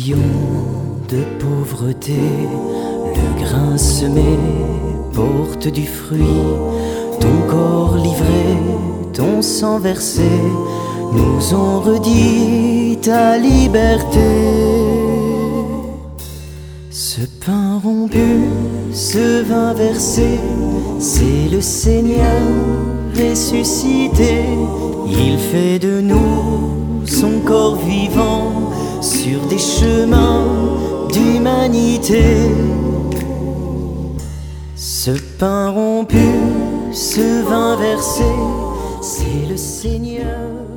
rayon de pauvreté, le grain semé porte du fruit. Ton corps livré, ton sang versé, nous ont redit ta liberté. Ce pain rompu, ce vin versé, c'est le Seigneur ressuscité. Il fait de nous son corps vivant sur des chemins d'humanité. Ce pain rompu, ce vin versé, c'est le Seigneur